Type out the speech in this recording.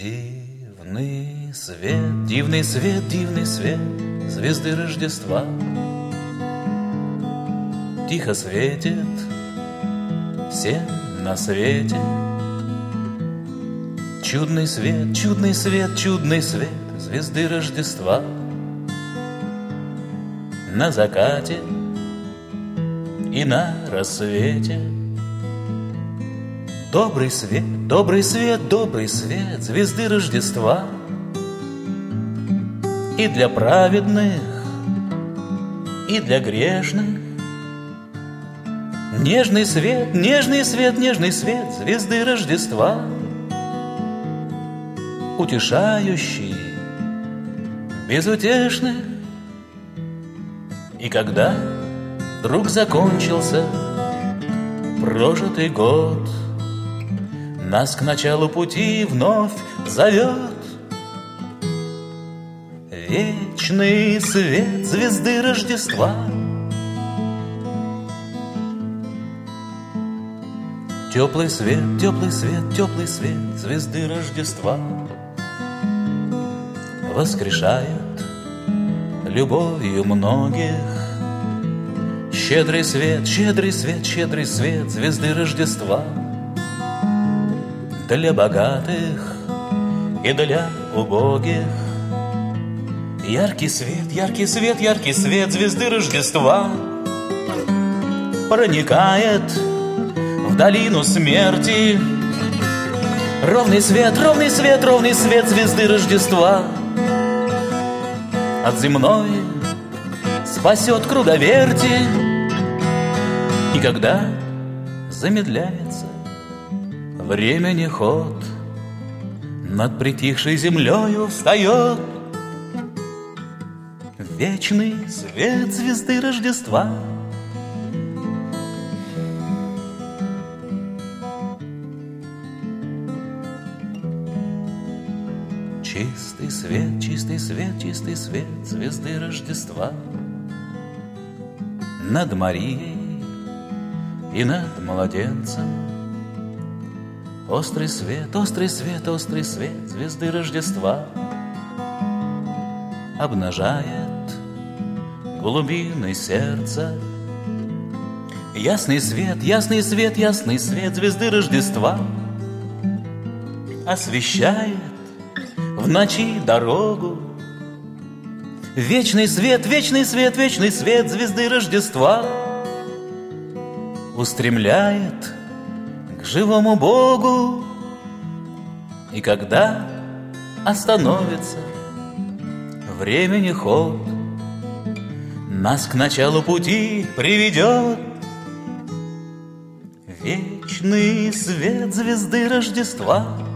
Дивный свет, дивный свет, дивный свет звезды Рождества тихо светит всем на свете. Чудный свет, чудный свет, чудный свет звезды Рождества на закате и на рассвете. Добрый свет, добрый свет, добрый свет звезды Рождества и для праведных, и для грешных. Нежный свет, нежный свет, нежный свет звезды Рождества, утешающий безутешных. И когда вдруг закончился прожитый год, нас к началу пути вновь зовет вечный свет звезды Рождества. Теплый свет, теплый свет, теплый свет звезды Рождества воскрешает любовью многих. Щедрый свет, щедрый свет, щедрый свет звезды Рождества для богатых и для убогих. Яркий свет, яркий свет, яркий свет звезды Рождества проникает в долину смерти. Ровный свет, ровный свет, ровный свет звезды Рождества от земной спасет круговерти. И когда замедляется времени ход, над притихшей землею встает вечный свет звезды Рождества. Чистый свет, чистый свет, чистый свет звезды Рождества над Марией и над младенцем. Острый свет, острый свет, острый свет звезды Рождества обнажает глубины сердца. Ясный свет, ясный свет, ясный свет звезды Рождества освещает в ночи дорогу. Вечный свет, вечный свет, вечный свет звезды Рождества устремляет к живому Богу. И когда остановится времени ход, нас к началу пути приведет вечный свет звезды Рождества.